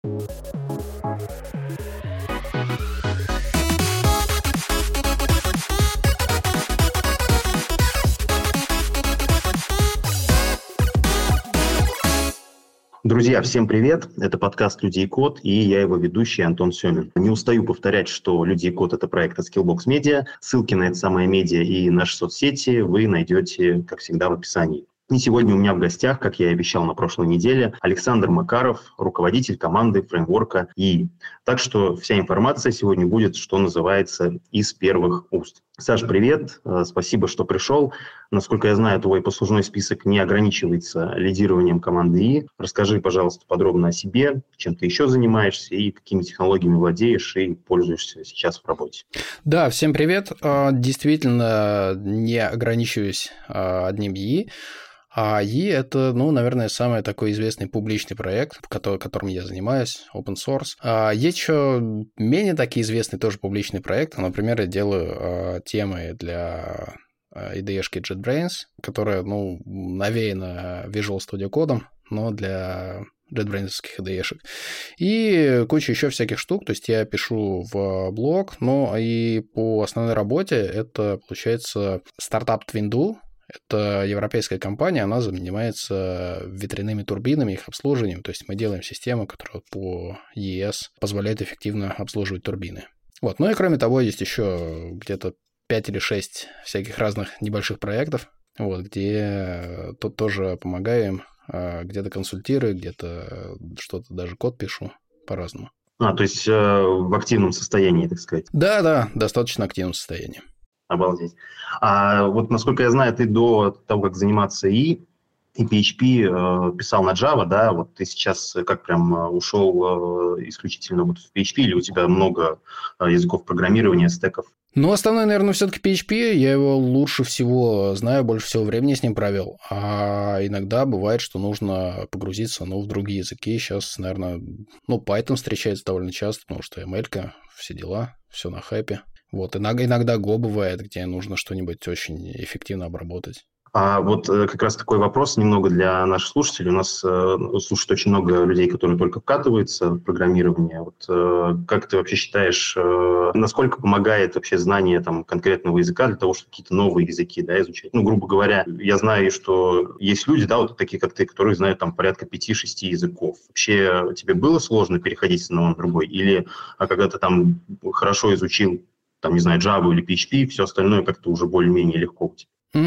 Друзья, всем привет! Это подкаст «Люди и код» и я его ведущий Антон Семин. Не устаю повторять, что «Люди и код» — это проект от Skillbox Media. Ссылки на это самое медиа и наши соцсети вы найдете, как всегда, в описании. И сегодня у меня в гостях, как я и обещал на прошлой неделе, Александр Макаров, руководитель команды фреймворка ИИ. Так что вся информация сегодня будет, что называется, из первых уст. Саш, привет, спасибо, что пришел. Насколько я знаю, твой послужной список не ограничивается лидированием команды ИИ. Расскажи, пожалуйста, подробно о себе, чем ты еще занимаешься и какими технологиями владеешь и пользуешься сейчас в работе. Да, всем привет. Действительно, не ограничиваюсь одним ИИ. А ИИ – это, наверное, самый такой известный публичный проект, которым я занимаюсь, open source. Есть еще менее такие известные тоже публичные проекты. Например, я делаю темы для IDE-шки JetBrains, которая, навеяна Visual Studio Code, но для JetBrains-овских IDE-шек. И куча еще всяких штук. То есть я пишу в блог, и по основной работе это, получается, стартап Twindu. Это европейская компания, она занимается ветряными турбинами, их обслуживанием. То есть мы делаем систему, которая по ЕС позволяет эффективно обслуживать турбины. И кроме того, есть еще где-то 5 или 6 всяких разных небольших проектов, где тут тоже помогаем, где-то консультирую, где-то что-то даже код пишу по-разному. То есть в активном состоянии, так сказать? Да, достаточно активном состоянии. Обалдеть. Насколько я знаю, ты до того, как заниматься ИИ и PHP писал на Java, да? Ты сейчас как прям ушел исключительно в PHP, или у тебя много языков программирования, стеков? Основной, наверное, все-таки PHP. Я его лучше всего знаю, больше всего времени с ним провел. А иногда бывает, что нужно погрузиться в другие языки. Сейчас, наверное, Python встречается довольно часто, потому что ML-ка, все дела, все на хайпе. Иногда Go бывает, где нужно что-нибудь очень эффективно обработать. Как раз такой вопрос немного для наших слушателей. У нас слушает очень много людей, которые только вкатываются в программирование. Как ты вообще считаешь, насколько помогает вообще знание конкретного языка для того, чтобы какие-то новые языки изучать? Грубо говоря, я знаю, что есть люди, такие как ты, которые знают порядка 5-6 языков. Вообще тебе было сложно переходить с одного на другой? Или когда ты хорошо изучил, Java или PHP, все остальное как-то уже более-менее легко у тебя?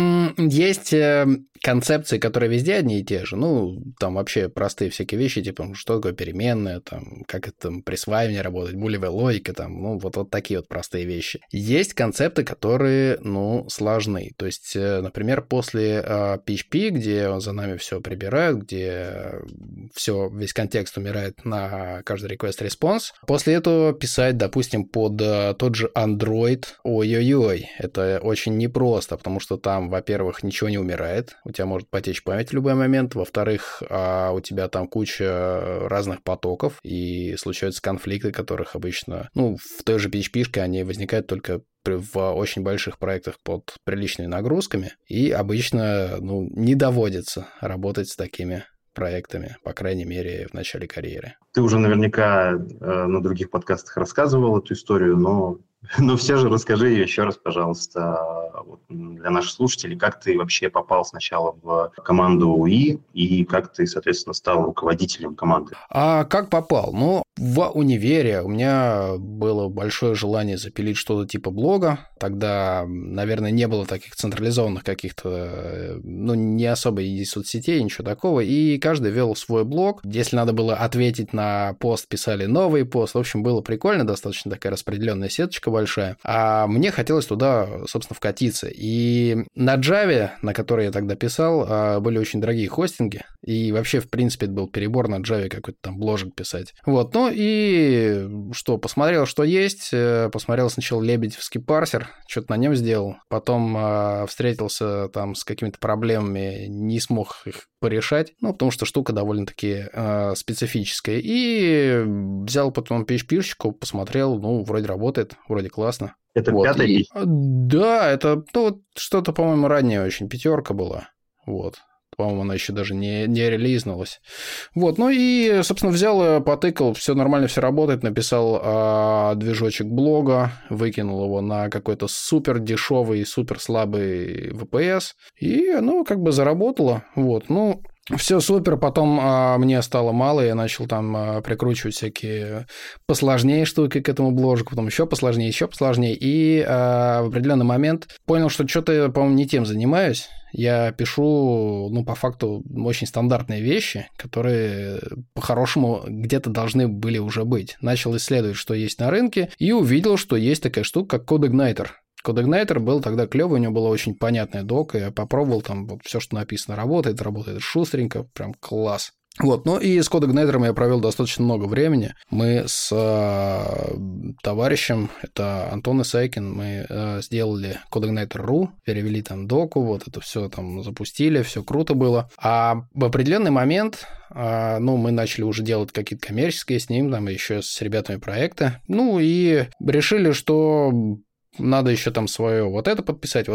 Есть концепции, которые везде одни и те же. Вообще простые всякие вещи, типа, что такое переменная, как это присваивание работает, булевая логика, вот такие простые вещи. Есть концепты, которые, сложны. То есть, например, после PHP, где за нами все прибирают, где весь контекст умирает на каждый request-response, после этого писать, допустим, под тот же Android, ой-ой-ой, это очень непросто, потому что там, во-первых, ничего не умирает, у тебя может потечь память в любой момент, во-вторых, у тебя там куча разных потоков, и случаются конфликты, которых обычно, в той же PHP-шке они возникают только в очень больших проектах под приличными нагрузками, и обычно, не доводится работать с такими проектами, по крайней мере, в начале карьеры. Ты уже наверняка на других подкастах рассказывал эту историю, но все же расскажи ее еще раз, пожалуйста, для наших слушателей, как ты вообще попал сначала в команду ИИ и как ты, соответственно, стал руководителем команды. А как попал? В универе у меня было большое желание запилить что-то типа блога. Тогда, наверное, не было таких централизованных каких-то, не особо и соцсетей, ничего такого. И каждый вел свой блог. Если надо было ответить на пост, писали новый пост. В общем, было прикольно, достаточно такая распределенная сеточка большая. А мне хотелось туда, собственно, вкатиться. И на Java, на которой я тогда писал, были очень дорогие хостинги. И вообще, в принципе, это был перебор на Java какой-то бложек писать. И посмотрел, что есть. Посмотрел сначала лебедевский парсер, что-то на нем сделал. Потом встретился с какими-то проблемами, не смог их порешать, потому что штука довольно-таки специфическая. И взял потом PHP-шечку, посмотрел, вроде работает, вроде классно. Это пятая? Да, это что-то, по-моему, ранее очень, 5 была. По-моему, она еще даже не релизнулась. Вот, ну и, собственно, взял, потыкал, все нормально, все работает, написал движочек блога, выкинул его на какой-то супер дешевый, супер слабый VPS, и оно как бы заработало. Вот, ну... Все супер, потом мне стало мало, я начал там прикручивать всякие посложнее штуки к этому бложику, потом еще посложнее, и в определенный момент понял, что что-то я, по-моему, не тем занимаюсь. Я пишу, ну, по факту, очень стандартные вещи, которые по-хорошему где-то должны были уже быть. Начал исследовать, что есть на рынке, и увидел, что есть такая штука, как CodeIgniter. CodeIgniter был тогда клевый, у него была очень понятная дока, я попробовал, там вот все, что написано, работает шустренько, прям класс. Вот, ну и с CodeIgniter я провел достаточно много времени. Мы с товарищем, это Антон Исайкин, мы сделали CodeIgniter.ru, перевели там доку, вот это все там запустили, все круто было. А в определенный момент, ну, мы начали уже делать какие-то коммерческие с ним, там еще с ребятами проекты, ну и решили, что... Надо еще там свое вот это подписать.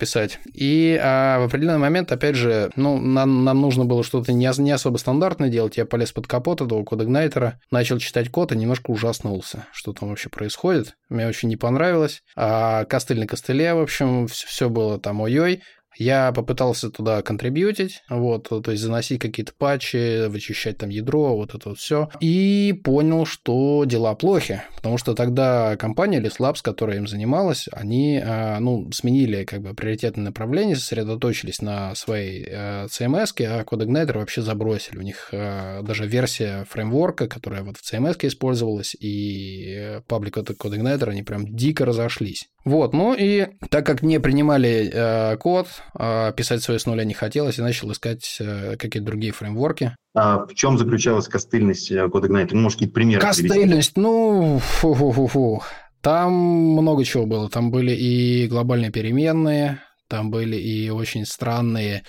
И в определенный момент, опять же, ну, нам нужно было что-то не особо стандартное делать. Я полез под капот этого CodeIgniter, начал читать код и немножко ужаснулся, что там вообще происходит. Мне очень не понравилось. Костыль на костыле, в общем, все было там ой-ой. Я попытался туда контрибьютить, вот, то есть заносить какие-то патчи, вычищать там ядро, вот это вот все. И понял, что дела плохи, потому что тогда компания ListLabs, которая им занималась, они, ну, сменили как бы приоритетное направление, сосредоточились на своей CMS-ке, а CodeIgniter вообще забросили. У них даже версия фреймворка, которая вот в CMS-ке использовалась, и паблик CodeIgniter, они прям дико разошлись. Вот, ну и так как не принимали код, писать свое с нуля не хотелось, я начал искать какие-то другие фреймворки. А в чем заключалась костыльность CodeIgniter? Ну, может, какие-то примеры Костыльность, ну, там много чего было. Там были и глобальные переменные, там были и очень странные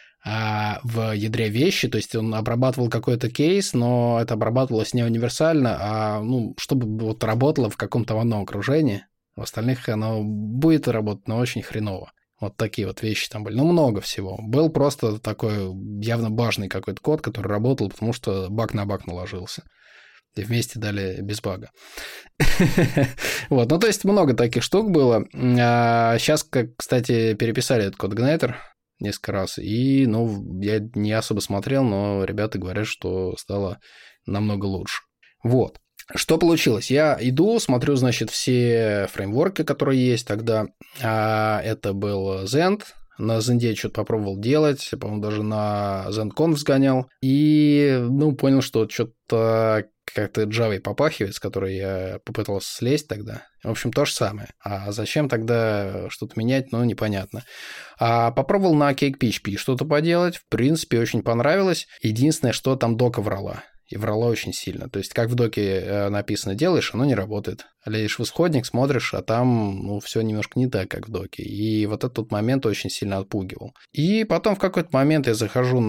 в ядре вещи, то есть он обрабатывал какой-то кейс, но это обрабатывалось не универсально, ну, чтобы вот работало в каком-то одном окружении. В остальных оно будет работать, но очень хреново. Вот такие вот вещи там были. Ну, много всего. Был просто такой явно бажный какой-то код, который работал, потому что баг на баг наложился. И вместе дали без бага. Вот, ну, то есть много таких штук было. Сейчас, кстати, переписали этот CodeIgniter несколько раз. И, ну, я не особо смотрел, но ребята говорят, что стало намного лучше. Вот. Что получилось? Я иду, смотрю, значит, все фреймворки, которые есть тогда. Это был Zend. На Zend я что-то попробовал делать. По-моему, даже на ZendConf сгонял. И, ну, понял, что что-то как-то Java попахивает, с которой я попытался слезть тогда. В общем, то же самое. А зачем тогда что-то менять, ну, непонятно. Попробовал на CakePHP что-то поделать. В принципе, очень понравилось. Единственное, что там дока врала. И врала очень сильно. То есть, как в доке написано делаешь, оно не работает. Лезешь в исходник, смотришь, а там, ну, все немножко не так, как в доке. И вот этот момент очень сильно отпугивал. И потом в какой-то момент я захожу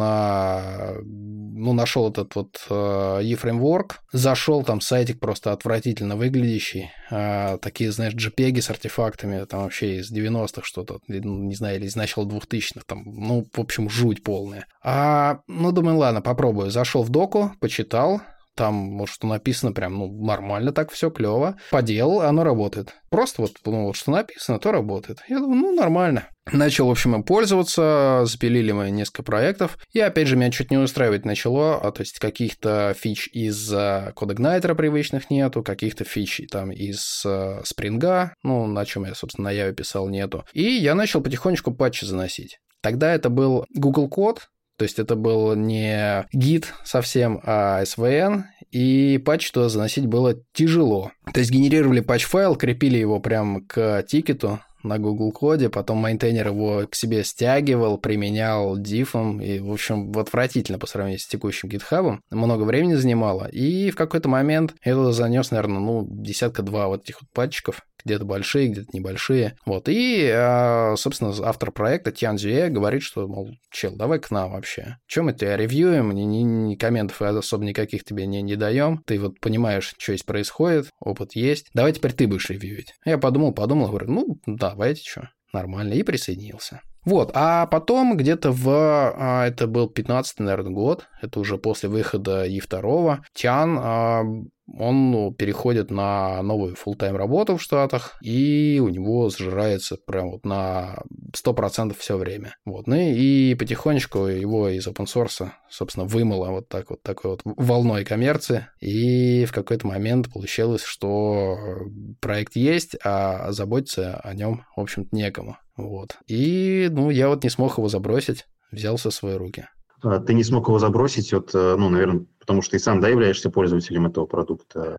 ну, нашел этот вот eFramework, зашел, там сайтик просто отвратительно выглядящий. Такие, знаешь, JPEG с артефактами, там вообще из 90-х что-то, не знаю, или из начала 2000-х, там, ну, в общем, жуть полная. Ну, думаю, ладно, попробую. Зашел в доку, почитал. Там, вот, что написано прям, ну, нормально так, все клево. Поделал, оно работает. Просто вот, ну, вот что написано, то работает. Я думаю, ну, нормально. Начал, в общем, им пользоваться, запилили мы несколько проектов. И, опять же, меня чуть не устраивать начало. То есть, каких-то фич из CodeIgniter привычных нету, каких-то фич там из Spring, ну, на чем я, собственно, на Java писал, нету. И я начал потихонечку патчи заносить. Тогда это был Google Код. То есть, это был не гид совсем, а SVN, и патч туда заносить было тяжело. То есть, генерировали патч-файл, крепили его прямо к тикету на Google Коде, потом мейнтейнер его к себе стягивал, применял диффом, и, в общем, отвратительно по сравнению с текущим GitHub. Много времени занимало, и в какой-то момент я туда занес, наверное, ну, десятка-два вот этих вот патчиков, где-то большие, где-то небольшие. Вот. И, собственно, автор проекта Тьян Зюэ говорит, что, мол, чел, давай к нам вообще. Чем мы тебя ревьюем, ни комментов особо никаких тебе не даем. Ты вот понимаешь, что здесь происходит, опыт есть. Давай теперь ты будешь ревьюить. Я подумал, говорю, ну, давайте, что, нормально. И присоединился. Вот, а потом где-то это был 15-й, наверное, год, это уже после выхода E2, Тиан, он переходит на новую full-time работу в Штатах, и у него сжирается прям вот на 100% все время. Вот. Ну и потихонечку его из open source, собственно, вымыло вот такой вот волной коммерции, и в какой-то момент получилось, что проект есть, а заботиться о нем, в общем-то, некому. Вот. И, я вот не смог его забросить, взялся в свои руки. Ты не смог его забросить, наверное, потому что ты сам, являешься пользователем этого продукта?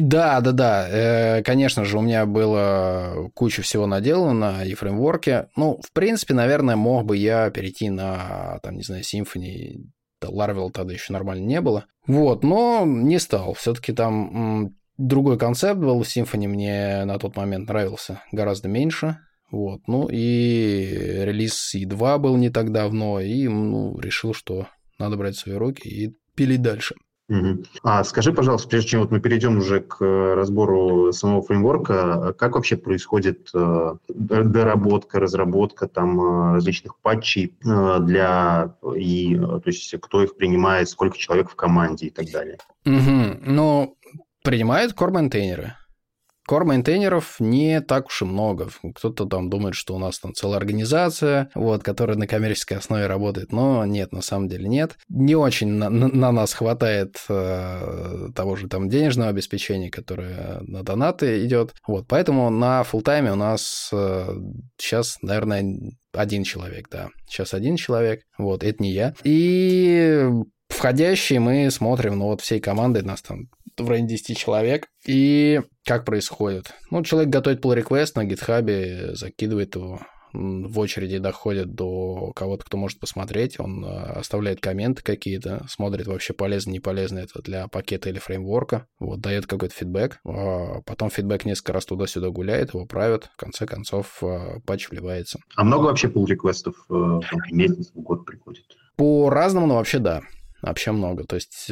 Да. Конечно же, у меня было куча всего наделано на eFramework. В принципе, наверное, мог бы я перейти на, Symfony. Laravel тогда еще нормально не было. Вот, но не стал. Все-таки там другой концепт был. Symfony мне на тот момент нравился гораздо меньше. Вот, и релиз E2 был не так давно, и решил, что надо брать в свои руки и пилить дальше. Угу. А скажи, пожалуйста, прежде чем мы перейдем уже к разбору самого фреймворка, как вообще происходит доработка, разработка различных патчей то есть кто их принимает, сколько человек в команде и так далее? Угу. Принимают core-мейнтейнеры. Core-мейнтейнеров не так уж и много. Кто-то там думает, что у нас там целая организация, которая на коммерческой основе работает, но нет, на самом деле нет. Не очень на нас хватает того же там денежного обеспечения, которое на донаты идет. Поэтому на фулл-тайме у нас сейчас, наверное, один человек, да. Сейчас один человек, это не я. И входящие мы смотрим, всей командой, нас там в районе 10 человек. И как происходит? Человек готовит pull request на GitHub, закидывает его, в очереди доходит до кого-то, кто может посмотреть, он оставляет комменты какие-то, смотрит вообще полезно, не полезно это для пакета или фреймворка, дает какой-то фидбэк, потом фидбэк несколько раз туда-сюда гуляет, его правят, в конце концов патч вливается. А много вообще pull реквестов в месяц, в год приходит? По-разному, но вообще да. Вообще много. То есть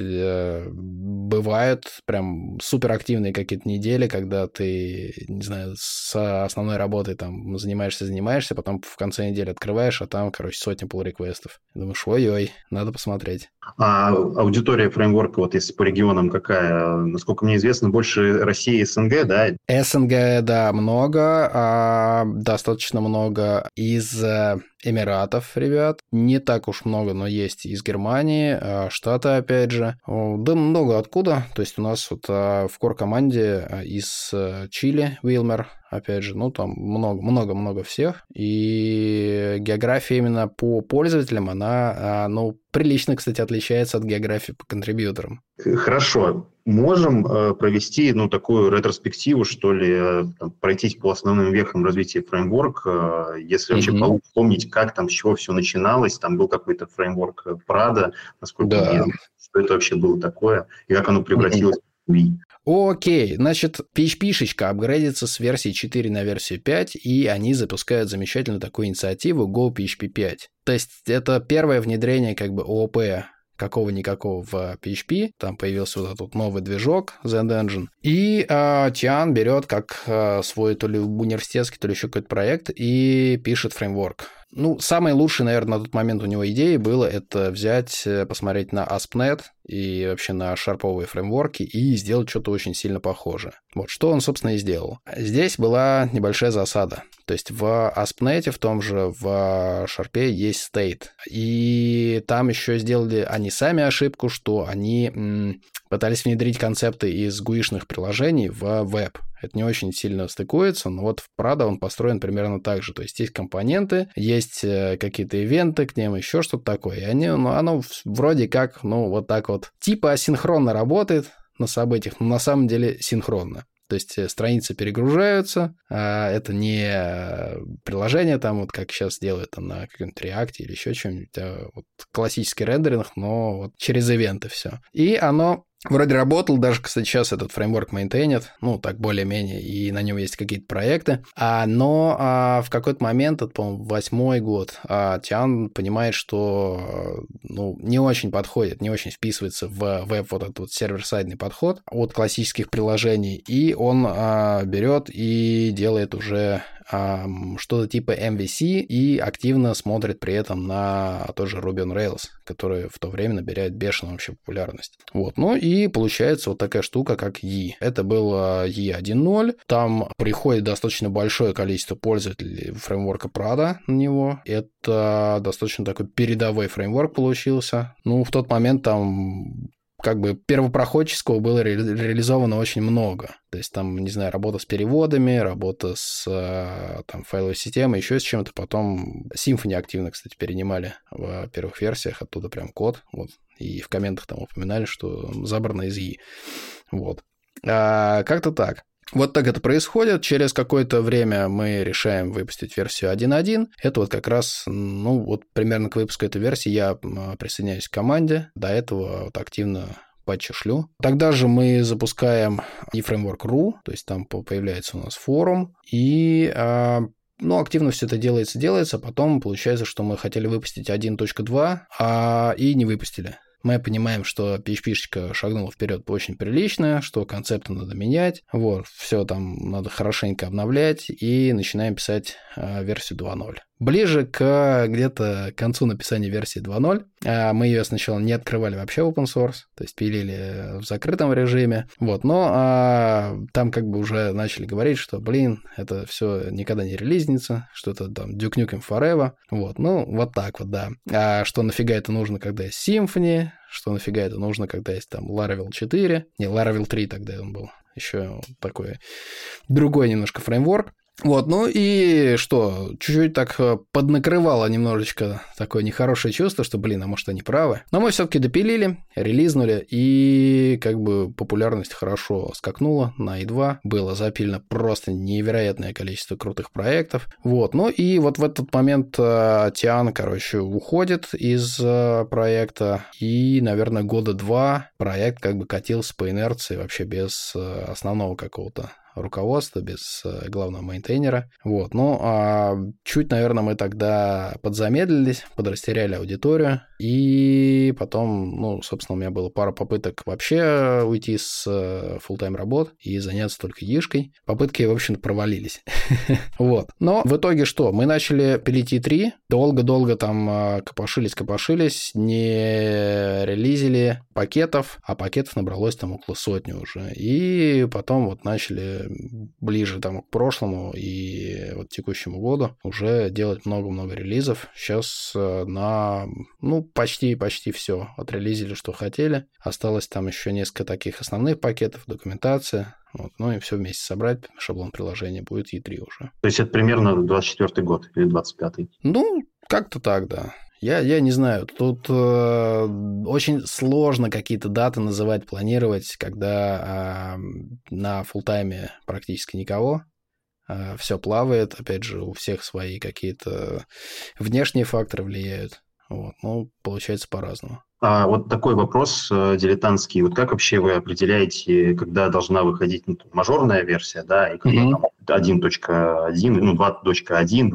бывают прям суперактивные какие-то недели, когда ты, не знаю, с основной работой там занимаешься, потом в конце недели открываешь, а там, сотни pull-реквестов. Думаешь, ой-ой, надо посмотреть. А аудитория фреймворка, если по регионам какая? Насколько мне известно, больше России и СНГ, да? СНГ, да, много, достаточно много из Эмиратов, ребят. Не так уж много, но есть из Германии, Штаты, опять же. Да много откуда. То есть у нас в кор-команде из Чили, Wilmer, опять же, там много-много всех. И география именно по пользователям, она, прилично, кстати, отличается от географии по контрибьюторам. Хорошо. Можем провести, такую ретроспективу, что ли, пройтись по основным вехам развития фреймворка, если вообще помнить, как с чего все начиналось. Там был какой-то фреймворк Prada, насколько мне известно, что это вообще было такое, и как оно превратилось в UI. Окей, значит, PHP-шечка апгрейдится с версии 4 на версию 5, и они запускают замечательную такую инициативу Go PHP 5. То есть это первое внедрение ООП какого-никакого в PHP, там появился этот новый движок, ZEnd-Engine, и Тиан берет как свой то ли университетский, то ли еще какой-то проект и пишет фреймворк. Самой лучшей, наверное, на тот момент у него идеей было это взять, посмотреть на ASP.NET и вообще на шарповые фреймворки и сделать что-то очень сильно похожее. Что он, собственно, и сделал. Здесь была небольшая засада. То есть в ASP.NET, в том же, в шарпе есть state. И там еще сделали они сами ошибку, что они пытались внедрить концепты из GUI-шных приложений в веб. Это не очень сильно стыкуется, но в Prada он построен примерно так же. То есть есть компоненты, есть какие-то ивенты к ним, еще что-то такое. И оно вроде как, так типа асинхронно работает на событиях, но на самом деле синхронно. То есть страницы перегружаются, это не приложение как сейчас делают на каком-нибудь React или еще чем-нибудь, классический рендеринг, но через ивенты все. И оно вроде работал, даже, кстати, сейчас этот фреймворк мейнтейнит, так более-менее, и на нем есть какие-то проекты, но в какой-то момент, это, по-моему, 8-й год, Тиан понимает, что не очень подходит, не очень вписывается в веб этот сервер-сайдный подход от классических приложений, и он берет и делает уже что-то типа MVC и активно смотрит при этом на тот же Ruby on Rails, который в то время набирает бешеную вообще популярность. Вот. Ну и получается вот такая штука, как E. Это было E 1.0. Там приходит достаточно большое количество пользователей фреймворка Prada на него. Это достаточно такой передовой фреймворк получился. Ну, в тот момент там как бы первопроходческого было реализовано очень много. То есть там, не знаю, работа с переводами, работа с там, файловой системой, еще с чем-то. Потом Symfony активно, кстати, перенимали в первых версиях, оттуда прям код. Вот. И в комментах там упоминали, что забрано из E. Вот. Как-то так. Вот так это происходит. Через какое-то время мы решаем выпустить версию 1.1. Это вот как раз, ну, вот примерно к выпуску этой версии я присоединяюсь к команде. До этого вот активно патчи шлю. Тогда же мы запускаем eFramework.ru, то есть там появляется у нас форум, и ну, активно все это делается. Потом получается, что мы хотели выпустить 1.2, и не выпустили. Мы понимаем, что PHP-шечка шагнула вперед очень прилично, что концепты надо менять, вот, все там надо хорошенько обновлять, и начинаем писать версию 2.0. Ближе к где-то концу написания версии 2.0 мы ее сначала не открывали вообще в open source, то есть пилили в закрытом режиме, вот, но там как бы уже начали говорить, что, блин, это все никогда не релизнится, что это там Duke Nukem Forever, вот, ну, вот так вот, да. А что нафига это нужно, когда есть Symfony, что нафига это нужно, когда есть там Laravel 4, не, Laravel 3 тогда он был, еще такой другой немножко фреймворк. Вот, ну и что, чуть-чуть так поднакрывало немножечко такое нехорошее чувство, что, блин, а может они правы. Но мы все-таки допилили, релизнули, и как бы популярность хорошо скакнула на E2. Было запилено просто невероятное количество крутых проектов. Вот, ну и вот в этот момент Тиан, короче, уходит из проекта, и, наверное, года 2 проект как бы катился по инерции вообще без основного какого-то руководства, без главного мейнтейнера. Вот. Ну, чуть, наверное, мы тогда подзамедлились, подрастеряли аудиторию, и потом, ну, собственно, у меня было пара попыток вообще уйти с full-time работ и заняться только ешкой. Попытки, в общем-то, провалились. Вот. Но в итоге что? Мы начали пилить E3, долго-долго там копошились, не релизили пакетов, а пакетов набралось там около 100 уже. И потом вот начали ближе там к прошлому и вот текущему году уже делать много-много релизов. Сейчас ну, почти все отрелизили, что хотели. Осталось там еще несколько таких основных пакетов, документация. Вот, ну и все вместе собрать, шаблон приложения будет E3 уже. То есть это примерно 24-й год или 25-й? Ну, как-то так, да. Я не знаю, тут очень сложно какие-то даты называть, планировать, когда на фуллтайме практически никого, все плавает, опять же, у всех свои какие-то внешние факторы влияют, вот, ну, получается по-разному. А вот такой вопрос дилетантский. Вот как вообще вы определяете, когда должна выходить мажорная версия, да, и когда там 1.1, ну, 2.1,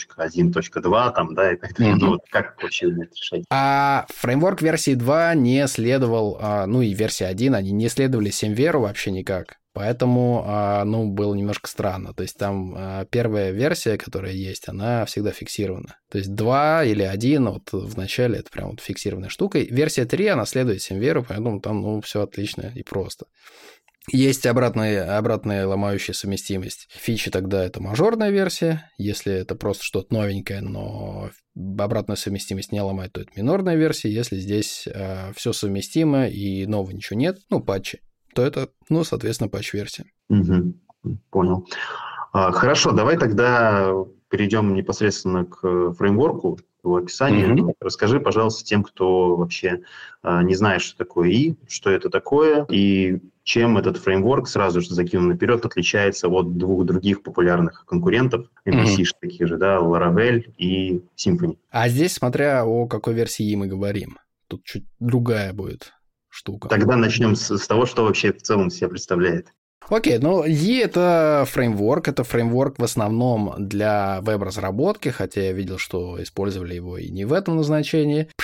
2.1.2, там, да, и так далее. Ну, вот как вообще это решать? Фреймворк версии 2 не следовал, ну, и версия 1, они не следовали Semver вообще никак. Поэтому, ну, было немножко странно. То есть там первая версия, которая есть, она всегда фиксирована. То есть 2 или 1 вот в начале это прям вот фиксированная штука. Версия 3, она следует Semver, поэтому там, ну, все отлично и просто. Есть обратная ломающая совместимость. Фичи тогда это мажорная версия. Если это просто что-то новенькое, но обратную совместимость не ломает, то это минорная версия. Если здесь все совместимо и нового ничего нет, ну, патчи, то это, ну, соответственно, патч-версия. Угу. Понял. Хорошо, давай тогда перейдем непосредственно к фреймворку, его описанию. Расскажи, пожалуйста, тем, кто вообще не знает, что такое И, что это такое, и чем этот фреймворк, сразу же закину наперед, отличается от двух других популярных конкурентов, MVC таких же, да, Laravel и Symfony. А здесь, смотря о какой версии И мы говорим, тут чуть другая будет штука. Тогда начнем с того, что вообще в целом себя представляет. Окей, ну E это фреймворк в основном для веб-разработки, хотя я видел, что использовали его и не в этом назначении.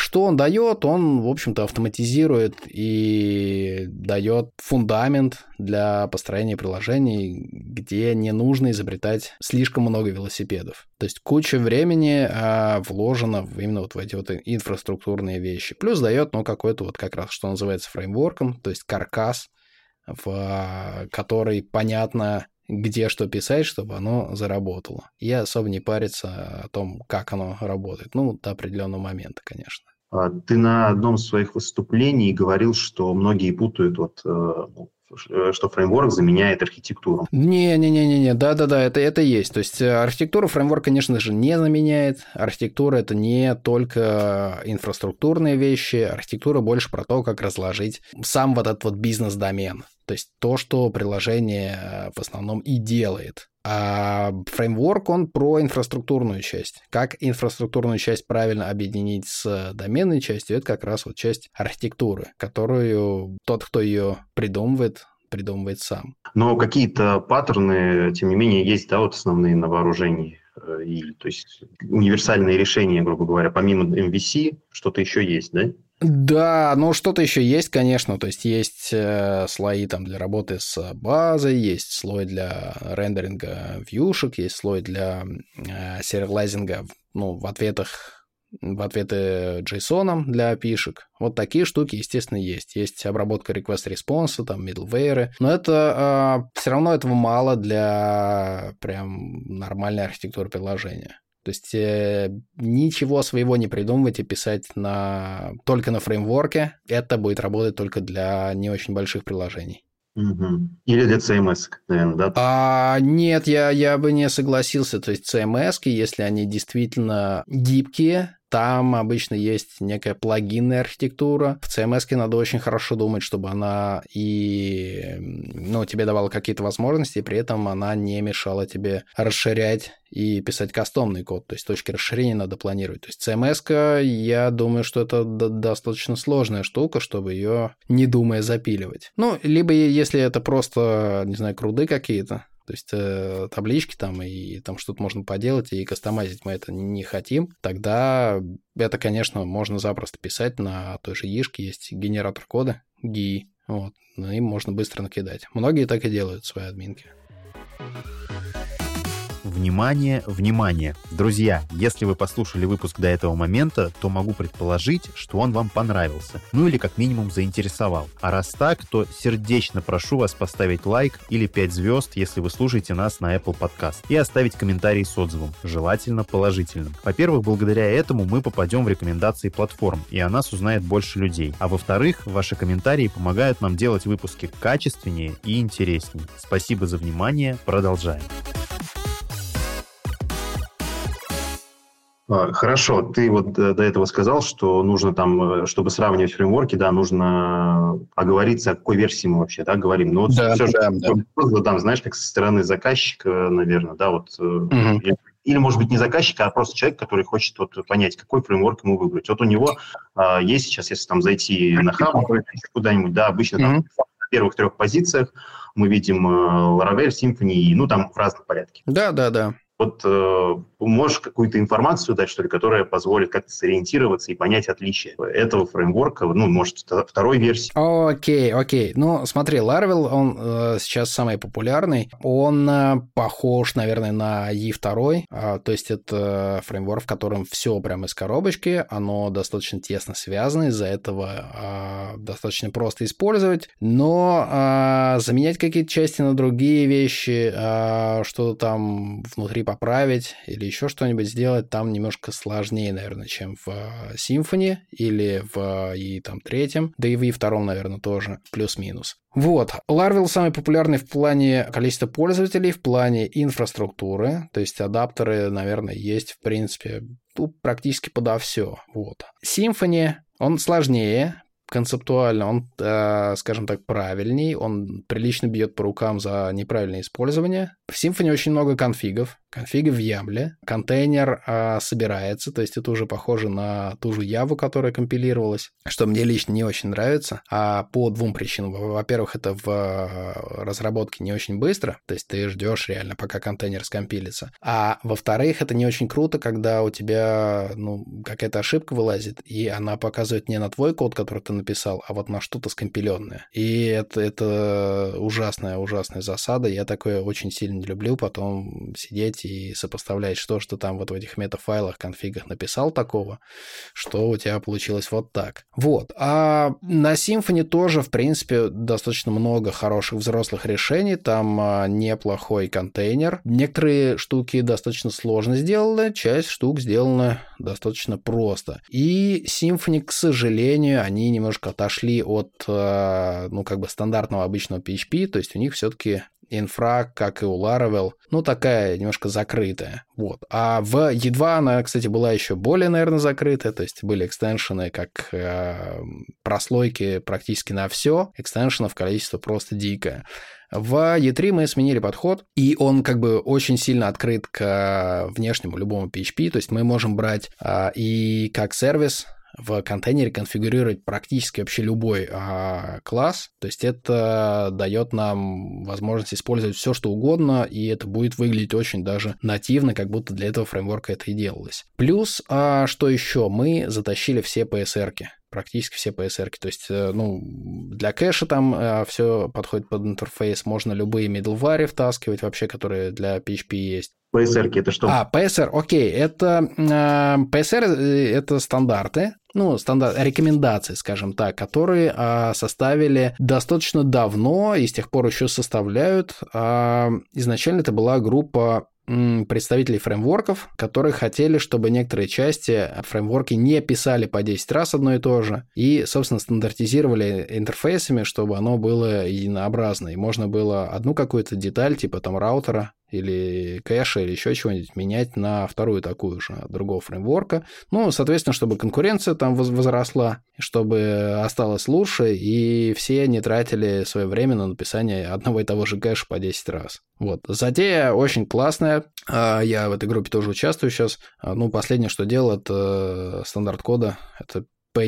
Что он дает? Он, в общем-то, автоматизирует и дает фундамент для построения приложений, где не нужно изобретать слишком много велосипедов. То есть куча времени вложено именно вот в эти вот инфраструктурные вещи. Плюс дает, какой-то вот как раз, что называется, фреймворком, то есть каркас, в который понятно, где что писать, чтобы оно заработало. И особо не париться о том, как оно работает. До определенного момента, конечно. Ты на одном из своих выступлений говорил, что многие путают, что фреймворк заменяет архитектуру. Не-не-не, да-да-да, это есть. То есть архитектура фреймворк, конечно же, не заменяет. Архитектура – это не только инфраструктурные вещи. Архитектура больше про то, как разложить сам вот этот вот бизнес-домен. То есть то, что приложение в основном и делает. А фреймворк, он про инфраструктурную часть. Как инфраструктурную часть правильно объединить с доменной частью, это как раз вот часть архитектуры, которую тот, кто ее придумывает сам. Но какие-то паттерны, тем не менее, есть, да, вот основные на вооружении. То есть универсальные решения, грубо говоря, помимо MVC, что-то еще есть, да? Да, что-то еще есть, конечно. То есть есть слои там для работы с базой, есть слой для рендеринга вьюшек, есть слой для сериалайзинга в ответы JSON для API-шек. Вот такие штуки, естественно, есть. Есть обработка request-response, там, middleware. Но это все равно этого мало для прям нормальной архитектуры приложения. То есть ничего своего не придумывать и писать только на фреймворке. Это будет работать только для не очень больших приложений. Угу. Или для CMS, наверное, да? Нет, я бы не согласился. То есть CMS-ки, если они действительно гибкие, там обычно есть некая плагинная архитектура. В CMS-ке надо очень хорошо думать, чтобы она и тебе давала какие-то возможности, и при этом она не мешала тебе расширять и писать кастомный код. То есть точки расширения надо планировать. То есть CMS-ка, я думаю, что это достаточно сложная штука, чтобы ее не думая запиливать. Либо если это просто, не знаю, круды какие-то, то есть таблички там, и там что-то можно поделать, и кастомизить мы это не хотим, тогда это, конечно, можно запросто писать на той же Ишке, есть генератор кода, GI, им можно быстро накидать. Многие так и делают свои админки. Внимание, внимание! Друзья, если вы послушали выпуск до этого момента, то могу предположить, что он вам понравился, или как минимум заинтересовал. А раз так, то сердечно прошу вас поставить лайк или 5 звезд, если вы слушаете нас на Apple Podcast, и оставить комментарий с отзывом, желательно положительным. Во-первых, благодаря этому мы попадем в рекомендации платформ, и о нас узнает больше людей. А во-вторых, ваши комментарии помогают нам делать выпуски качественнее и интереснее. Спасибо за внимание, продолжаем. Хорошо, ты вот до этого сказал, что нужно там, чтобы сравнивать фреймворки, да, нужно оговориться, о какой версии мы вообще, да, говорим. Но да, все же, да. Там, знаешь, как со стороны заказчика, наверное, да, или, может быть, не заказчика, а просто человек, который хочет понять, какой фреймворк ему выбрать. Вот у него есть сейчас, если там зайти на хаб куда-нибудь, да, обычно там на первых 3 позициях мы видим Laravel, Symfony, там в разном порядке. Да. Вот можешь какую-то информацию дать, что ли, которая позволит как-то сориентироваться и понять отличие этого фреймворка, может, второй версии? Окей. Смотри, Laravel, он сейчас самый популярный. Он похож, наверное, на E2. То есть это фреймворк, в котором все прямо из коробочки. Оно достаточно тесно связано, из-за этого достаточно просто использовать. Но заменять какие-то части на другие вещи, что-то там внутри поправить или еще что-нибудь сделать, там немножко сложнее, наверное, чем в Symfony или в E3, да и в E2, наверное, тоже, плюс-минус. Laravel самый популярный в плане количества пользователей, в плане инфраструктуры, то есть адаптеры, наверное, есть, в принципе, практически подо все. Symfony, он сложнее, концептуально он, скажем так, правильней, он прилично бьет по рукам за неправильное использование. В Symfony очень много конфигов в YAML, контейнер собирается, то есть это уже похоже на ту же Яву, которая компилировалась, что мне лично не очень нравится, по двум причинам. Во-первых, это в разработке не очень быстро, то есть ты ждешь реально, пока контейнер скомпилится. А во-вторых, это не очень круто, когда у тебя какая-то ошибка вылазит, и она показывает не на твой код, который ты написал, а вот на что-то скомпиленное. И это ужасная засада. Я такое очень сильно не люблю, потом сидеть и сопоставлять, что там вот в этих метафайлах, конфигах написал такого, что у тебя получилось вот так. Вот. А на Symfony тоже, в принципе, достаточно много хороших взрослых решений. Там неплохой контейнер. Некоторые штуки достаточно сложно сделаны, часть штук сделана достаточно просто. И Symfony, к сожалению, они немножко отошли от, стандартного обычного PHP, то есть у них все-таки инфра, как и у Laravel, такая немножко закрытая. Вот. А в E2 она, кстати, была еще более, наверное, закрытая, то есть были экстеншены, как прослойки практически на все, экстеншенов количество просто дикое. В E3 мы сменили подход, и он очень сильно открыт к внешнему любому PHP, то есть мы можем брать и как сервис в контейнере конфигурировать практически вообще любой класс. То есть это дает нам возможность использовать все, что угодно, и это будет выглядеть очень даже нативно, как будто для этого фреймворка это и делалось. Плюс, что еще? Мы затащили все PSR-ки. Практически все PSR-ки. То есть, для кэша там все подходит под интерфейс. Можно любые middleware втаскивать вообще, которые для PHP есть. PSR-ки это что? PSR, окей. Это PSR это стандарты, рекомендации, скажем так, которые составили достаточно давно и с тех пор еще составляют. Изначально это была группа представителей фреймворков, которые хотели, чтобы некоторые части фреймворки не писали по 10 раз одно и то же, и, собственно, стандартизировали интерфейсами, чтобы оно было единообразно, и можно было одну какую-то деталь, типа там раутера, или кэша, или еще чего-нибудь менять на вторую такую же от другого фреймворка. Соответственно, чтобы конкуренция там возросла, чтобы осталось лучше, и все не тратили свое время на написание одного и того же кэша по 10 раз. Вот. Затея очень классная. Я в этой группе тоже участвую сейчас. Последнее, что делал, это стандарт кода. Это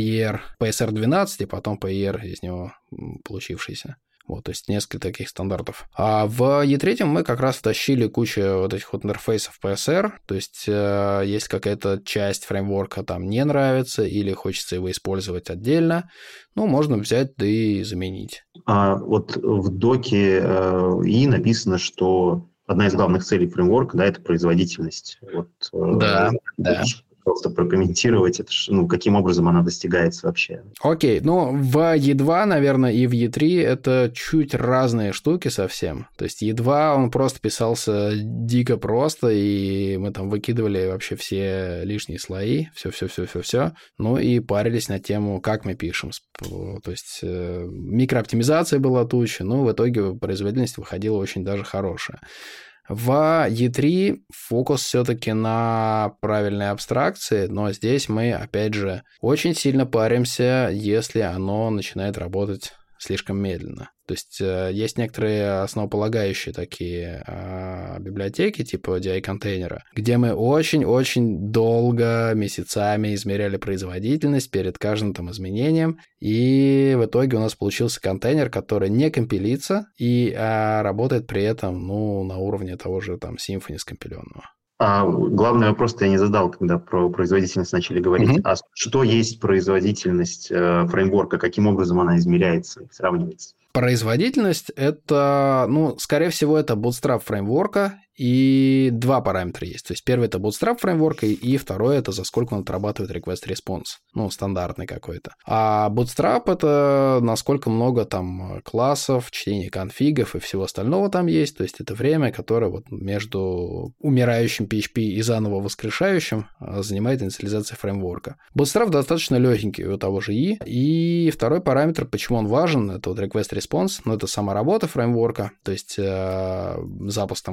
PSR 12, и потом PSR из него получившийся. Вот, то есть несколько таких стандартов. А в E3 мы как раз втащили кучу вот этих вот интерфейсов PSR, то есть если какая-то часть фреймворка там не нравится или хочется его использовать отдельно, можно взять да и заменить. Вот в доке и написано, что одна из главных целей фреймворка, это производительность. Да. Просто прокомментировать, это каким образом она достигается вообще. Окей, в E2, наверное, и в E3 это чуть разные штуки совсем. То есть E2, он просто писался дико просто, и мы там выкидывали вообще все лишние слои, все. И парились на тему, как мы пишем. То есть микрооптимизация была туча, в итоге производительность выходила очень даже хорошая. В E3 фокус все-таки на правильной абстракции, но здесь мы, опять же, очень сильно паримся, если оно начинает работать слишком медленно. То есть есть некоторые основополагающие такие библиотеки, типа DI-контейнера, где мы очень-очень долго, месяцами измеряли производительность перед каждым там изменением, и в итоге у нас получился контейнер, который не компилится и работает при этом, на уровне того же там Symfony скомпиленного. Главный вопрос я не задал, когда про производительность начали говорить. А что есть производительность фреймворка? Каким образом она измеряется и сравнивается? Производительность – это, скорее всего, это bootstrap фреймворка, и два параметра есть. То есть первый – это bootstrap фреймворка, и второй – это за сколько он отрабатывает request-response, стандартный какой-то. А bootstrap – это насколько много там классов, чтение конфигов и всего остального там есть. То есть это время, которое между умирающим PHP и заново воскрешающим занимает инициализация фреймворка. Bootstrap достаточно легенький у того же И второй параметр, почему он важен, это request-response, это сама работа фреймворка, то есть запуск там контроля,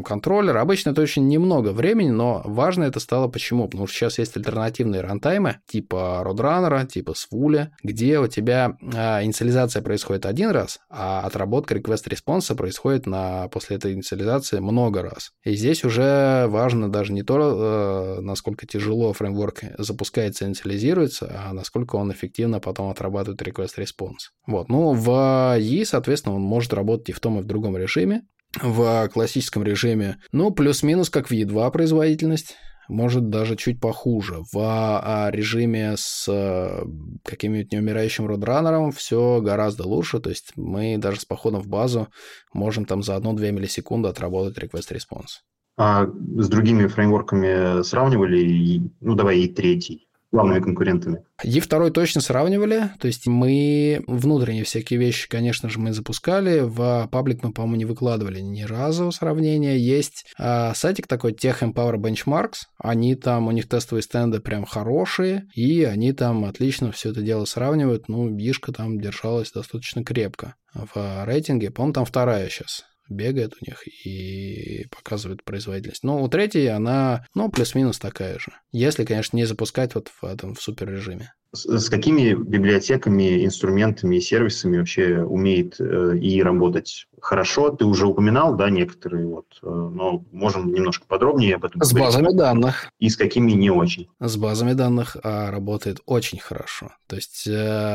контроллер. Обычно это очень немного времени, но важно это стало почему? Потому что сейчас есть альтернативные рантаймы, типа Roadrunner, типа Swooly, где у тебя инициализация происходит один раз, а отработка request-респонса происходит после этой инициализации много раз. И здесь уже важно даже не то, насколько тяжело фреймворк запускается и инициализируется, а насколько он эффективно потом отрабатывает request-response. Вот. Ну, в EE, соответственно, он может работать и в том, и в другом режиме. В классическом режиме, ну, плюс-минус, как в E2 производительность, может даже чуть похуже. В режиме с каким-нибудь неумирающим родранером все гораздо лучше, то есть мы даже с походом в базу можем там за 1-2 миллисекунды отработать request-response. А с другими фреймворками сравнивали? Ну, давай и третий. Главными конкурентами. E2 точно сравнивали, то есть мы внутренние всякие вещи, конечно же, мы запускали, в паблик мы, по-моему, не выкладывали ни разу сравнения. Есть сайтик такой Tech Empower Benchmarks, они там, у них тестовые стенды прям хорошие, и они там отлично все это дело сравнивают, ну, Ишка там держалась достаточно крепко в рейтинге, по-моему, там вторая сейчас бегает у них и показывает производительность. Но у третьей она, ну, плюс-минус такая же. Если, конечно, не запускать вот в этом в суперрежиме. С какими библиотеками, инструментами и сервисами вообще умеет и работать хорошо? Ты уже упоминал, да, некоторые, вот, но можем немножко подробнее об этом поговорить. С базами данных. И с какими не очень? С базами данных работает очень хорошо. То есть...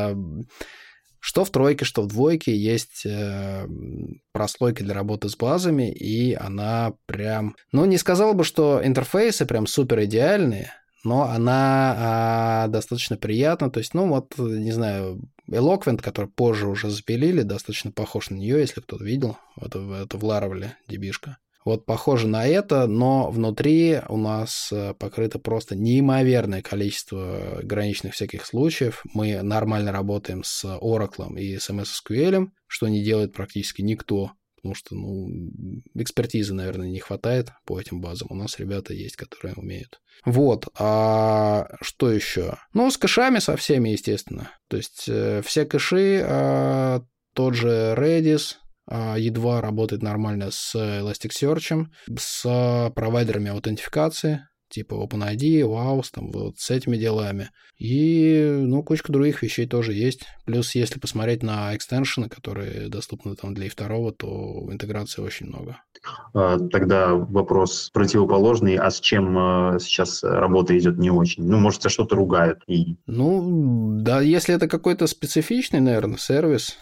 Что в тройке, что в двойке есть прослойка для работы с базами, и она прям... Ну, не сказал бы, что интерфейсы прям супер идеальные, но она достаточно приятна. То есть, ну, вот, не знаю, Eloquent, который позже уже запилили, достаточно похож на нее, если кто-то видел. Это в Laravel DB-шка. Вот похоже на это, но внутри у нас покрыто просто неимоверное количество граничных всяких случаев. Мы нормально работаем с Oracle и с MS SQL, что не делает практически никто, потому что, ну, экспертизы, наверное, не хватает по этим базам. У нас ребята есть, которые умеют. Вот. А что еще? Ну, с кэшами со всеми, естественно. То есть все кэши, тот же Redis, едва работает нормально с Elasticsearch, с провайдерами аутентификации, типа OpenID, WAUS, там вот с этими делами. И, ну, кучка других вещей тоже есть. Плюс, если посмотреть на экстеншены, которые доступны там для E2, то интеграции очень много. Тогда вопрос противоположный. А с чем сейчас работа идет не очень? Ну, может, за что-то ругают? Ну, да, если это какой-то специфичный, наверное, сервис,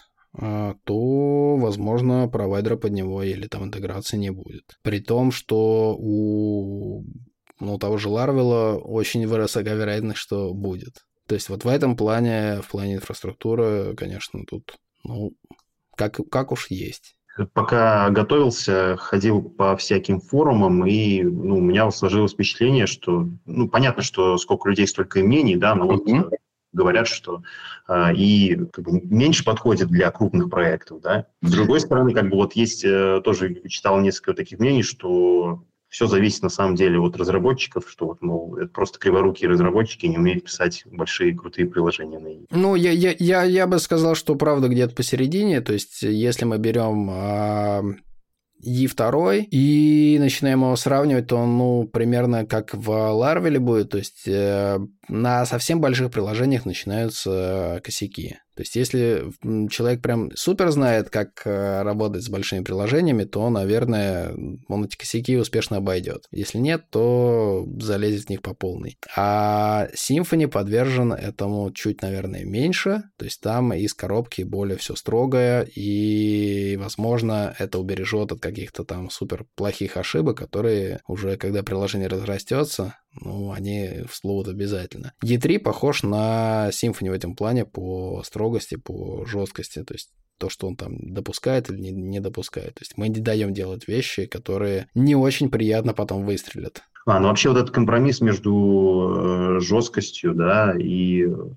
то, возможно, провайдера под него или там интеграции не будет. При том, что у того же Laravel очень высока вероятность, что будет. То есть вот в этом плане, в плане инфраструктуры, конечно, тут, ну, как уж есть. Пока готовился, ходил по всяким форумам, и у меня сложилось впечатление, что, понятно, что сколько людей, столько и мнений, да, но вот говорят, что и меньше подходит для крупных проектов, да. С другой стороны, есть, тоже читал несколько таких мнений, что все зависит на самом деле от разработчиков, что это просто криворукие разработчики не умеют писать большие крутые приложения на EE. Ну, я бы сказал, что правда где-то посередине, то есть если мы берем E2 и начинаем его сравнивать, то он, примерно как в Laravel будет, то есть на совсем больших приложениях начинаются косяки. То есть если человек прям супер знает, как работать с большими приложениями, то, наверное, он эти косяки успешно обойдет. Если нет, то залезет в них по полной. А Symfony подвержен этому чуть, наверное, меньше. То есть там из коробки более все строгое, и, возможно, это убережет от каких-то там супер плохих ошибок, которые уже, когда приложение разрастется, они всплывут обязательно. E3 похож на Symfony в этом плане по строгости, по жесткости, то есть то, что он там допускает или не допускает. То есть мы не даем делать вещи, которые не очень приятно потом выстрелят. Вообще вот этот компромисс между жесткостью, да, и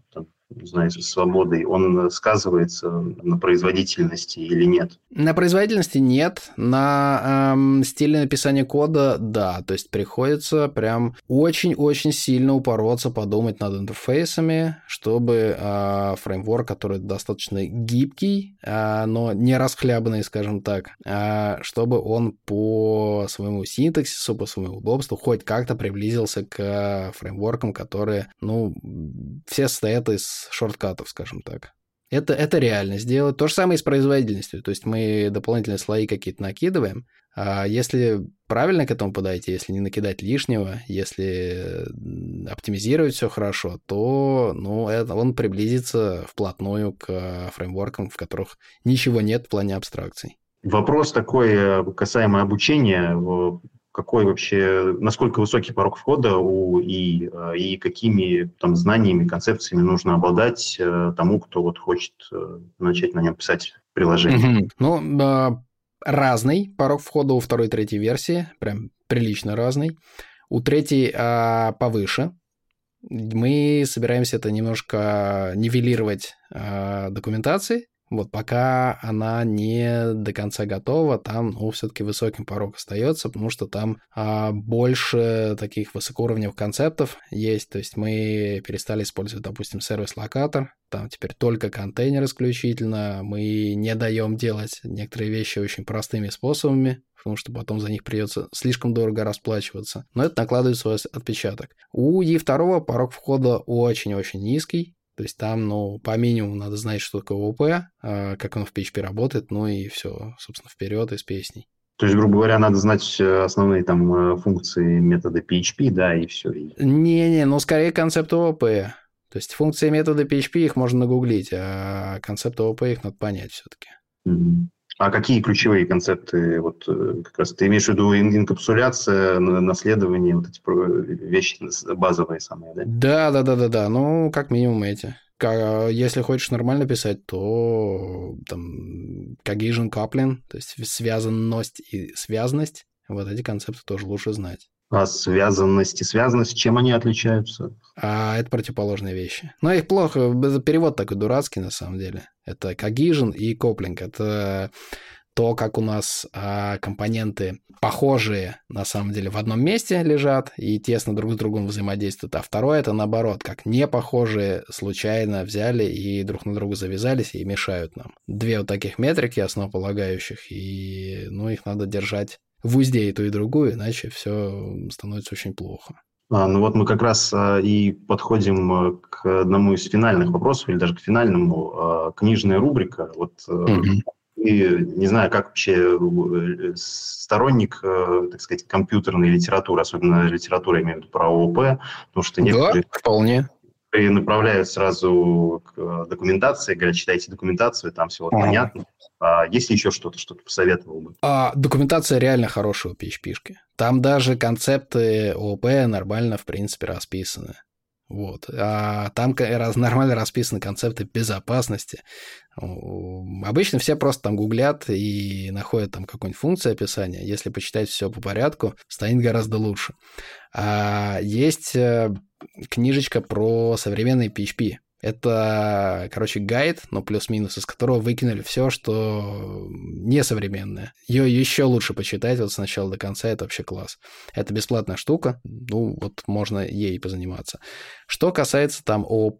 не знаю, свободой, он сказывается на производительности или нет? На производительности нет, на стиле написания кода да, то есть приходится прям очень-очень сильно упороться, подумать над интерфейсами, чтобы фреймворк, который достаточно гибкий, но не расхлябанный, скажем так, чтобы он по своему синтаксису, по своему удобству хоть как-то приблизился к фреймворкам, которые, ну, все состоят из шорткатов, скажем так. Это реально сделать. То же самое и с производительностью. То есть мы дополнительные слои какие-то накидываем. А если правильно к этому подойти, если не накидать лишнего, если оптимизировать все хорошо, то он приблизится вплотную к фреймворкам, в которых ничего нет в плане абстракций. Вопрос такой касаемо обучения. Какой вообще, насколько высокий порог входа у ИИ и какими там знаниями, концепциями нужно обладать тому, кто вот хочет начать на нем писать приложение? Ну, разный порог входа у второй и третьей версии, прям прилично разный. У третьей повыше. Мы собираемся это немножко нивелировать документацией. Вот пока она не до конца готова, там, все-таки высокий порог остается, потому что там больше таких высокоуровневых концептов есть. То есть мы перестали использовать, допустим, сервис-локатор, там теперь только контейнер исключительно. Мы не даем делать некоторые вещи очень простыми способами, потому что потом за них придется слишком дорого расплачиваться. Но это накладывает свой отпечаток. У E2 порог входа очень-очень низкий. То есть там, по минимуму надо знать, что такое ООП, как оно в PHP работает, и все, собственно, вперед из песней. То есть, грубо говоря, надо знать основные там функции метода PHP, да, и все. Не, скорее концепт ООП. То есть функции метода PHP, их можно нагуглить, а концепт ООП их надо понять все-таки. А какие ключевые концепты, вот как раз ты имеешь в виду инкапсуляция, наследование, вот эти вещи базовые самые, да? Да, как минимум эти. Если хочешь нормально писать, то там cohesion coupling, то есть связанность и связность, вот эти концепты тоже лучше знать. А связанность и связанность, чем они отличаются? Это противоположные вещи. Но их плохо, перевод такой дурацкий на самом деле. Это cohesion и coupling. Это то, как у нас компоненты похожие на самом деле в одном месте лежат и тесно друг с другом взаимодействуют. А второе – это наоборот, как не похожие случайно взяли и друг на друга завязались и мешают нам. Две вот таких метрики основополагающих, и их надо держать в узде и ту, и другую, иначе все становится очень плохо. Мы как раз и подходим к одному из финальных вопросов, или даже к финальному. Книжная рубрика. И не знаю, как вообще сторонник, так сказать, компьютерной литературы, особенно литературы, я имею в виду про ООП, потому что некоторые... Да, вполне. Направляют сразу к документации, говорят, читайте документацию, там все понятно. Есть ли еще что-то посоветовал бы? Документация реально хорошая у PHP-шки. Там даже концепты ООП нормально, в принципе, расписаны. Там нормально расписаны концепты безопасности. Обычно все просто там гуглят и находят там какую-нибудь функцию описания. Если почитать все по порядку, станет гораздо лучше. Есть книжечка про современный PHP. Это, гайд, плюс-минус, из которого выкинули все, что несовременное. Ее еще лучше почитать с начала до конца, это вообще класс. Это бесплатная штука, можно ей позаниматься. Что касается там ООП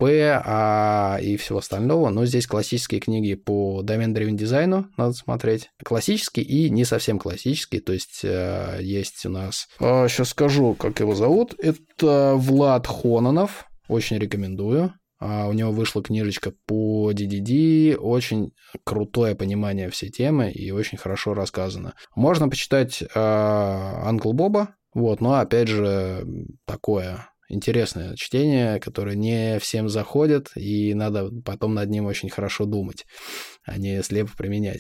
и всего остального, здесь классические книги по domain-driven дизайну надо смотреть. Классические и не совсем классические, то есть есть у нас... Сейчас скажу, как его зовут. Это Влад Хононов, очень рекомендую. У него вышла книжечка по DDD, очень крутое понимание всей темы и очень хорошо рассказано. Можно почитать Uncle Boba, но опять же такое интересное чтение, которое не всем заходит, и надо потом над ним очень хорошо думать, а не слепо применять.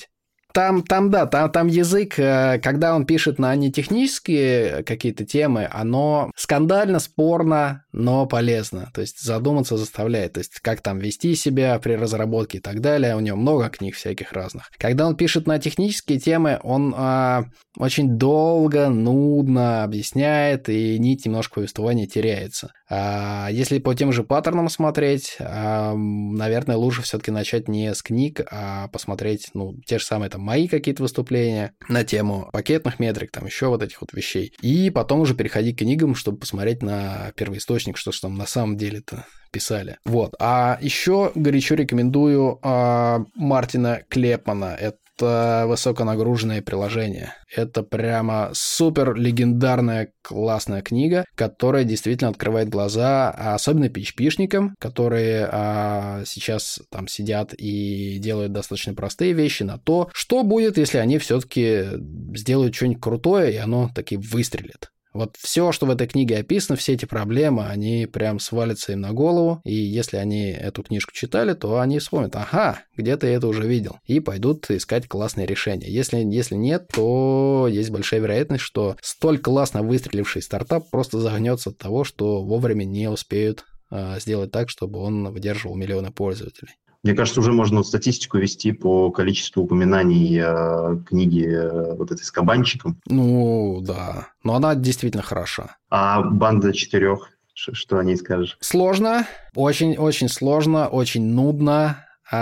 Там язык, когда он пишет на нетехнические какие-то темы, оно скандально, спорно, но полезно. То есть задуматься заставляет. То есть как там вести себя при разработке и так далее. У него много книг всяких разных. Когда он пишет на технические темы, он очень долго, нудно объясняет, и нить немножко повествования теряется. Если по тем же паттернам смотреть, наверное, лучше все-таки начать не с книг, а посмотреть, те же самые там мои какие-то выступления на тему пакетных метрик, там еще вот этих вот вещей. И потом уже переходить к книгам, чтобы посмотреть на первоисточник, что же там на самом деле-то писали. Вот. А еще горячо рекомендую Мартина Клепмана. Это высоконагруженное приложение. Это прямо супер легендарная классная книга, которая действительно открывает глаза, особенно PHP-шникам, которые сейчас там сидят и делают достаточно простые вещи, на то, что будет, если они все-таки сделают что-нибудь крутое, и оно таки выстрелит. Вот все, что в этой книге описано, все эти проблемы, они прям свалятся им на голову, и если они эту книжку читали, то они вспомнят, ага, где-то я это уже видел, и пойдут искать классные решения. Если нет, то есть большая вероятность, что столь классно выстреливший стартап просто загнется от того, что вовремя не успеют сделать так, чтобы он выдерживал миллионы пользователей. Мне кажется, уже можно статистику вести по количеству упоминаний книги вот этой с кабанчиком. Да. Но она действительно хороша. А «Банда четырех», что о ней скажешь? Сложно. Очень сложно, очень нудно,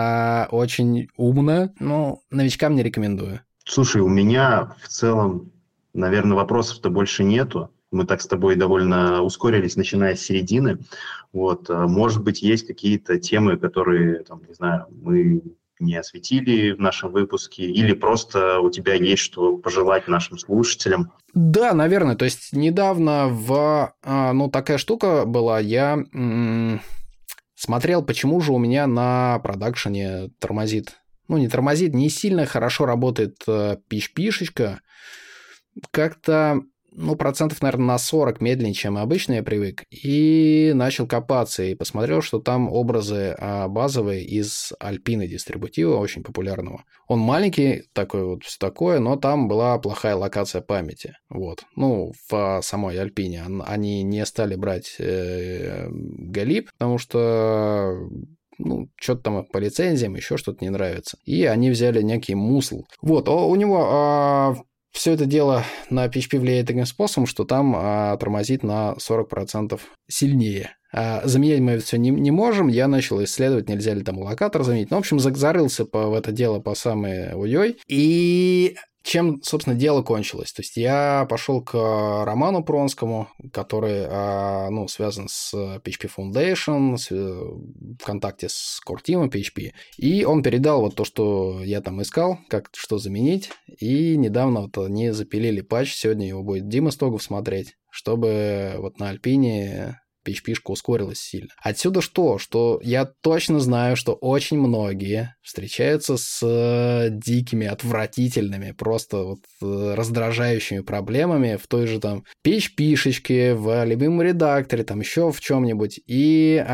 очень умно. Новичкам не рекомендую. Слушай, у меня в целом, наверное, вопросов-то больше нету. Мы так с тобой довольно ускорились, начиная с середины. Вот, может быть, есть какие-то темы, которые, там, не знаю, мы не осветили в нашем выпуске, или просто у тебя есть что пожелать нашим слушателям? Да, наверное. То есть недавно такая штука была. Я смотрел, почему же у меня на продакшене тормозит. Не тормозит, не сильно хорошо работает PHP-шечка. Как-то... процентов, наверное, на 40 медленнее, чем обычно я привык. И начал копаться и посмотрел, что там образы базовые из Alpine дистрибутива, очень популярного. Он маленький, такой вот, все такое, но там была плохая локация памяти. Вот. В самой Alpine. Они не стали брать Galib, потому что... что-то там по лицензиям, еще что-то не нравится. И они взяли некий мусл. Вот, у него... Все это дело на PHP влияет таким способом, что там тормозит на 40% сильнее. Заменять мы это все не можем. Я начал исследовать, нельзя ли там локатор заменить. В общем, зарылся в это дело по самой ой-ой. И чем, собственно, дело кончилось? То есть я пошел к Роману Пронскому, который связан с PHP Foundation, в контакте с Core Team PHP. И он передал вот то, что я там искал, что заменить. И недавно вот они запилили патч. Сегодня его будет Дима Стогов смотреть, чтобы вот на Альпине PHP-шка ускорилась сильно. Отсюда что? Что я точно знаю, что очень многие встречаются с дикими, отвратительными, просто раздражающими проблемами в той же там PHP-шечке, в любимом редакторе, там еще в чем-нибудь. И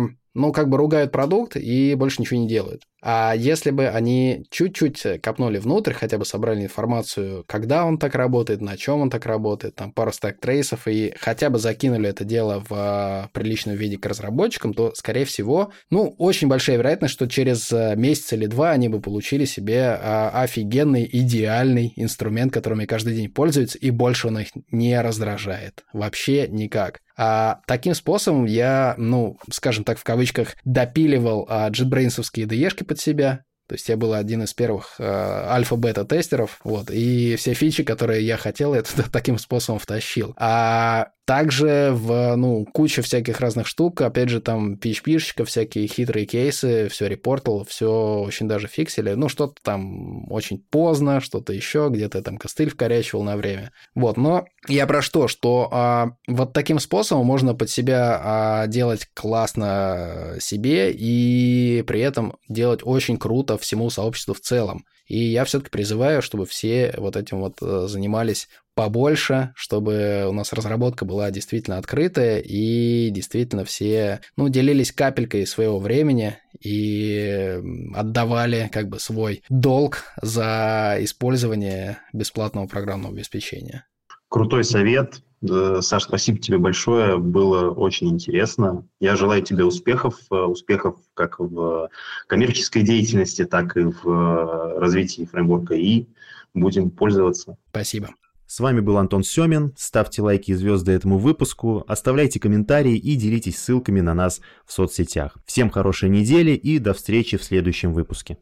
ругают продукт и больше ничего не делают. А если бы они чуть-чуть копнули внутрь, хотя бы собрали информацию, когда он так работает, на чем он так работает, там пару стек-трейсов, и хотя бы закинули это дело в приличном виде к разработчикам, то, скорее всего, очень большая вероятность, что через месяц или два они бы получили себе офигенный, идеальный инструмент, которым они каждый день пользуются, и больше он их не раздражает. Вообще никак. Таким способом я, скажем так, в кавычках, допиливал JetBrains-овские IDE-шки под себя. То есть я был один из первых альфа-бета-тестеров, и все фичи, которые я хотел, я туда таким способом втащил. А также куча всяких разных штук, опять же, там PHP-шечка, всякие хитрые кейсы, все репортал, все очень даже фиксили. Что-то там очень поздно, что-то еще, где-то там костыль вкорячивал на время. Но я про что? Что вот таким способом можно под себя делать классно себе и при этом делать очень круто всему сообществу в целом. И я все-таки призываю, чтобы все вот этим вот занимались побольше, чтобы у нас разработка была действительно открытая, и действительно все, делились капелькой своего времени и отдавали как бы свой долг за использование бесплатного программного обеспечения. Крутой совет. Саш, спасибо тебе большое, было очень интересно. Я желаю тебе успехов как в коммерческой деятельности, так и в развитии фреймворка ИИ. Будем пользоваться. Спасибо. С вами был Антон Семин. Ставьте лайки и звезды этому выпуску, оставляйте комментарии и делитесь ссылками на нас в соцсетях. Всем хорошей недели и до встречи в следующем выпуске.